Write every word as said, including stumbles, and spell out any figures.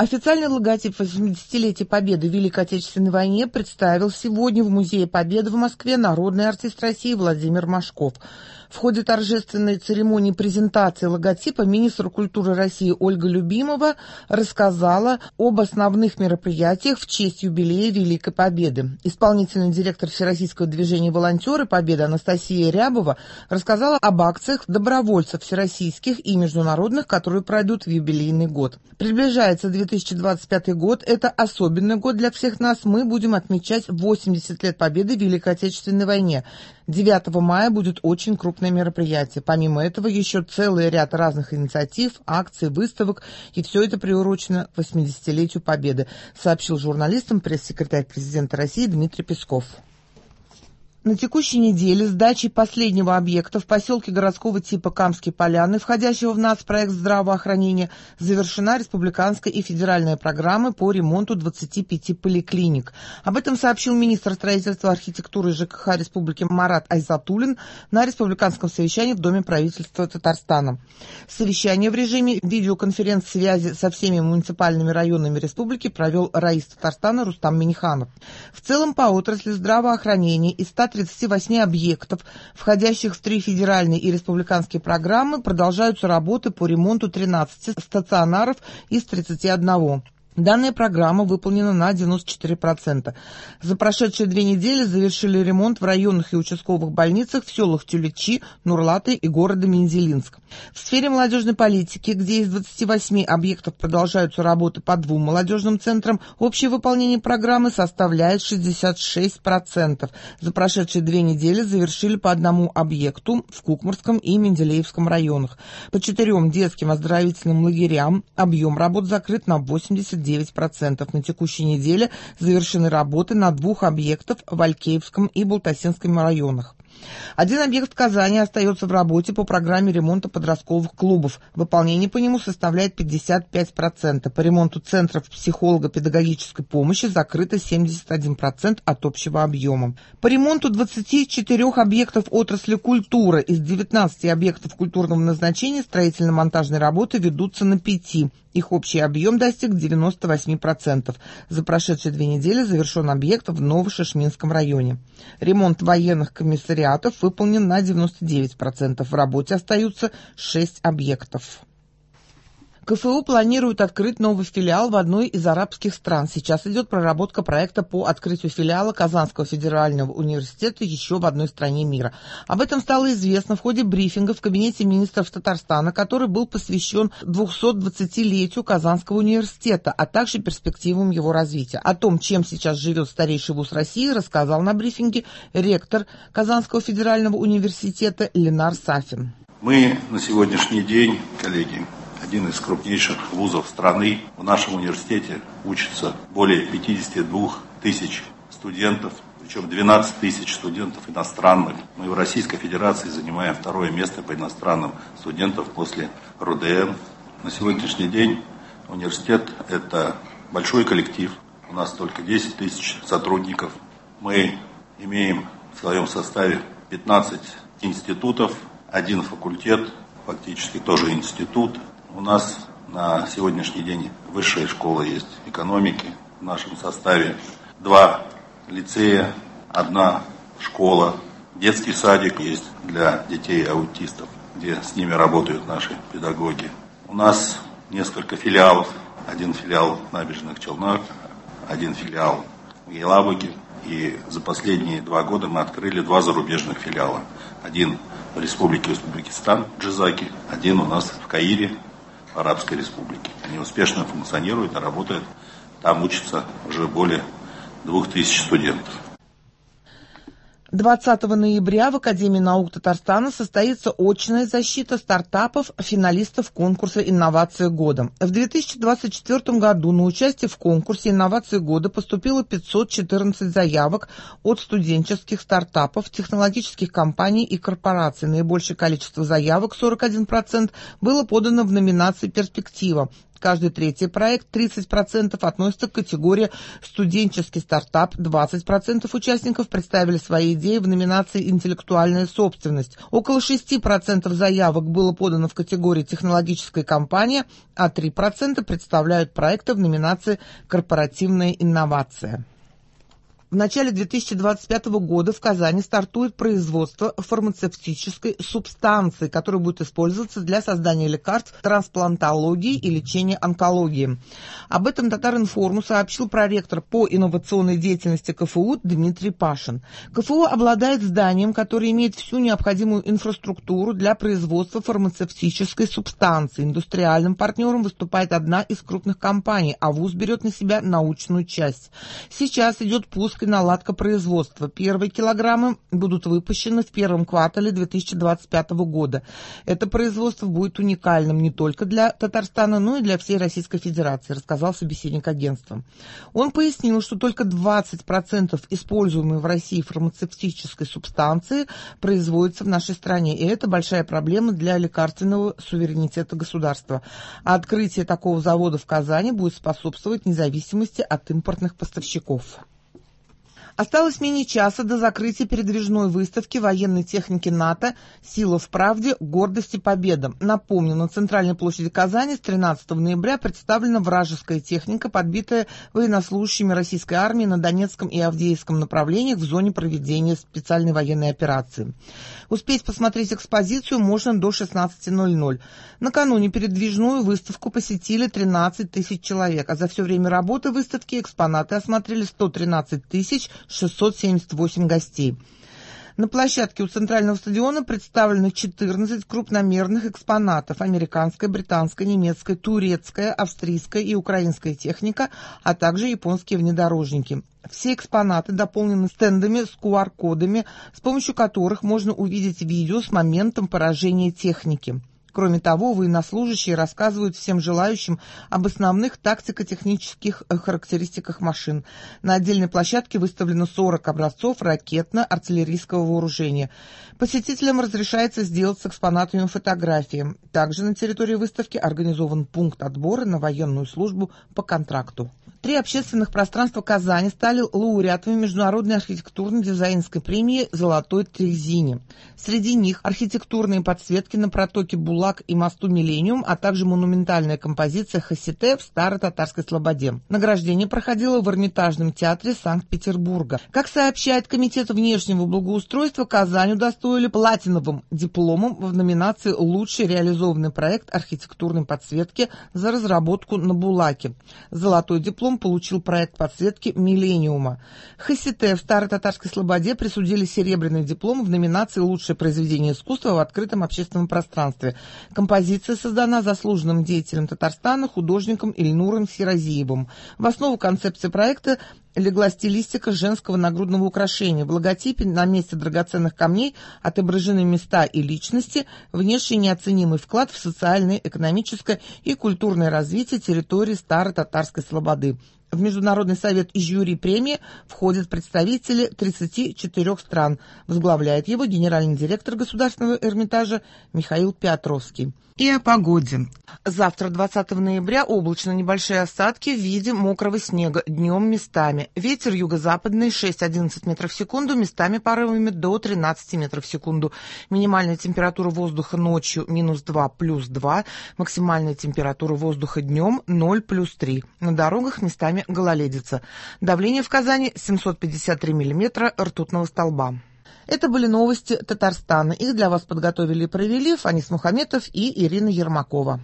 Официальный логотип восьмидесятилетия Победы в Великой Отечественной войне представил сегодня в Музее Победы в Москве народный артист России Владимир Машков. В ходе торжественной церемонии презентации логотипа министр культуры России Ольга Любимова рассказала об основных мероприятиях в честь юбилея Великой Победы. Исполнительный директор Всероссийского движения «Волонтеры Победы» Анастасия Рябова рассказала об акциях добровольцев всероссийских и международных, которые пройдут в юбилейный год. Приближается две тысячи двадцать пятый год. Это особенный год для всех нас. Мы будем отмечать восемьдесят лет Победы в Великой Отечественной войне. девятого мая будет очень крупное мероприятие. Помимо этого, еще целый ряд разных инициатив, акций, выставок, и все это приурочено к восьмидесятилетию Победы, сообщил журналистам пресс-секретарь президента России Дмитрий Песков. На текущей неделе сдачей последнего объекта в поселке городского типа Камские Поляны, входящего в нацпроект здравоохранения, завершена республиканская и федеральная программы по ремонту двадцати пяти поликлиник. Об этом сообщил министр строительства, архитектуры и ЖКХ Республики Марат Айзатуллин на республиканском совещании в Доме правительства Татарстана. Совещание в режиме видеоконференц-связи со всеми муниципальными районами республики провел раис Татарстана Рустам Минниханов. В целом по отрасли здравоохранения из ста тридцати восьми объектов, входящих в три федеральные и республиканские программы, продолжаются работы по ремонту тринадцати стационаров из тридцати одного. Данная программа выполнена на девяносто четыре процента. За прошедшие две недели завершили ремонт в районных и участковых больницах в селах Тюлечи, Нурлаты и города Мензелинск. В сфере молодежной политики, где из двадцати восьми объектов продолжаются работы по двум молодежным центрам, общее выполнение программы составляет шестьдесят шесть процентов. За прошедшие две недели завершили по одному объекту в Кукмарском и Менделеевском районах. По четырем детским оздоровительным лагерям объем работ закрыт на восемьдесят девять процентов. На текущей неделе завершены работы на двух объектах в Алькеевском и Балтасинском районах. Один объект в Казани остается в работе по программе ремонта подростковых клубов. Выполнение по нему составляет пятьдесят пять процентов. По ремонту центров психолого-педагогической помощи закрыто семьдесят один процент от общего объема. По ремонту двадцати четырёх объектов отрасли культуры из девятнадцати объектов культурного назначения строительно-монтажные работы ведутся на пяти. Их общий объем достиг девяноста восьми процентов. За прошедшие две недели завершен объект в Новошишминском районе. Ремонт военных комиссариатов выполнен на девяносто девять процентов. В работе остаются шесть объектов. КФУ планирует открыть новый филиал в одной из арабских стран. Сейчас идет проработка проекта по открытию филиала Казанского федерального университета еще в одной стране мира. Об этом стало известно в ходе брифинга в кабинете министров Татарстана, который был посвящен двухсотдвадцатилетию Казанского университета, а также перспективам его развития. О том, чем сейчас живет старейший вуз России, рассказал на брифинге ректор Казанского федерального университета Ленар Сафин. Мы на сегодняшний день, коллеги, один из крупнейших вузов страны. В нашем университете учатся более пятидесяти двух тысяч студентов, причем двенадцать тысяч студентов иностранных. Мы в Российской Федерации занимаем второе место по иностранным студентам после РУДН. На сегодняшний день университет – это большой коллектив. У нас только десять тысяч сотрудников. Мы имеем в своем составе пятнадцать институтов, один факультет, фактически тоже институт. У нас на сегодняшний день высшая школа есть экономики. В нашем составе два лицея, одна школа, детский садик есть для детей-аутистов, где с ними работают наши педагоги. У нас несколько филиалов. Один филиал в Набережных Челнах, один филиал в Елабуге. И за последние два года мы открыли два зарубежных филиала. Один в Республике Узбекистан, Джизаки, один у нас в Каире, Арабской Республики. Они успешно функционируют и работают. Там учатся уже более двух тысяч студентов. двадцатого ноября в Академии наук Татарстана состоится очная защита стартапов, финалистов конкурса «Инновация года». В две тысячи двадцать четвёртом году на участие в конкурсе «Инновация года» поступило пятьсот четырнадцать заявок от студенческих стартапов, технологических компаний и корпораций. Наибольшее количество заявок, сорок один процент, было подано в номинации «Перспектива». Каждый третий проект, тридцать процентов, относится к категории «Студенческий стартап». двадцать процентов участников представили свои идеи в номинации «Интеллектуальная собственность». Около шесть процентов заявок было подано в категории «Технологическая компания», а три процента представляют проекты в номинации «Корпоративная инновация». В начале две тысячи двадцать пятого года в Казани стартует производство фармацевтической субстанции, которая будет использоваться для создания лекарств трансплантологии и лечения онкологии. Об этом Татар-Информу сообщил проректор по инновационной деятельности КФУ Дмитрий Пашин. КФУ обладает зданием, которое имеет всю необходимую инфраструктуру для производства фармацевтической субстанции. Индустриальным партнером выступает одна из крупных компаний, а вуз берет на себя научную часть. Сейчас идет пуск и наладка производства. Первые килограммы будут выпущены в первом квартале две тысячи двадцать пятого года. Это производство будет уникальным не только для Татарстана, но и для всей Российской Федерации, рассказал собеседник агентства. Он пояснил, что только двадцать процентов используемой в России фармацевтической субстанции производится в нашей стране, и это большая проблема для лекарственного суверенитета государства. А открытие такого завода в Казани будет способствовать независимости от импортных поставщиков. Осталось менее часа до закрытия передвижной выставки военной техники НАТО «Сила в правде. Гордость и победа». Напомню, на центральной площади Казани с тринадцатого ноября представлена вражеская техника, подбитая военнослужащими российской армии на Донецком и Авдеевском направлениях в зоне проведения специальной военной операции. Успеть посмотреть экспозицию можно до шестнадцати ноль-ноль. Накануне передвижную выставку посетили тринадцать тысяч человек, а за все время работы выставки экспонаты осмотрели сто тринадцать тысяч шестьсот семьдесят восемь гостей. На площадке у центрального стадиона представлены четырнадцать крупномерных экспонатов: американская, британская, немецкая, турецкая, австрийская и украинская техника, а также японские внедорожники. Все экспонаты дополнены стендами с ку ар-кодами, с помощью которых можно увидеть видео с моментом поражения техники. Кроме того, военнослужащие рассказывают всем желающим об основных тактико-технических характеристиках машин. На отдельной площадке выставлено сорок образцов ракетно-артиллерийского вооружения. Посетителям разрешается сделать с экспонатами фотографии. Также на территории выставки организован пункт отбора на военную службу по контракту. Три общественных пространства Казани стали лауреатами международной архитектурно-дизайнерской премии «Золотой Трезине». Среди них архитектурные подсветки на протоке Булак и мосту Миллениум, а также монументальная композиция «Хасите» в Старо-Татарской Слободе. Награждение проходило в Эрмитажном театре Санкт-Петербурга. Как сообщает Комитет внешнего благоустройства, Казань удостоили платиновым дипломом в номинации «Лучший реализованный проект архитектурной подсветки за разработку на Булаке». Золотой диплом получил проект подсветки «Миллениума». Хасите в Старо-Татарской Слободе присудили серебряный диплом в номинации «Лучшее произведение искусства в открытом общественном пространстве». Композиция создана заслуженным деятелем Татарстана, художником Ильнуром Сиразиевым. В основу концепции проекта легла стилистика женского нагрудного украшения. В логотипе на месте драгоценных камней отображены места и личности, внесшие неоценимый вклад в социальное, экономическое и культурное развитие территории Старо-Татарской Слободы. В Международный совет и жюри премии входят представители тридцати четырёх стран. Возглавляет его генеральный директор Государственного Эрмитажа Михаил Петровский. И о погоде. Завтра, двадцатого ноября, облачно, небольшие осадки в виде мокрого снега, днем местами. Ветер юго-западный шесть-одиннадцать метров в секунду, местами порывами до тринадцати метров в секунду. Минимальная температура воздуха ночью минус два плюс два, максимальная температура воздуха днем ноль плюс три. На дорогах местами гололедица. Давление в Казани семьсот пятьдесят три миллиметра ртутного столба. Это были новости Татарстана. Их для вас подготовили и провели Фанис Мухаметов и Ирина Ермакова.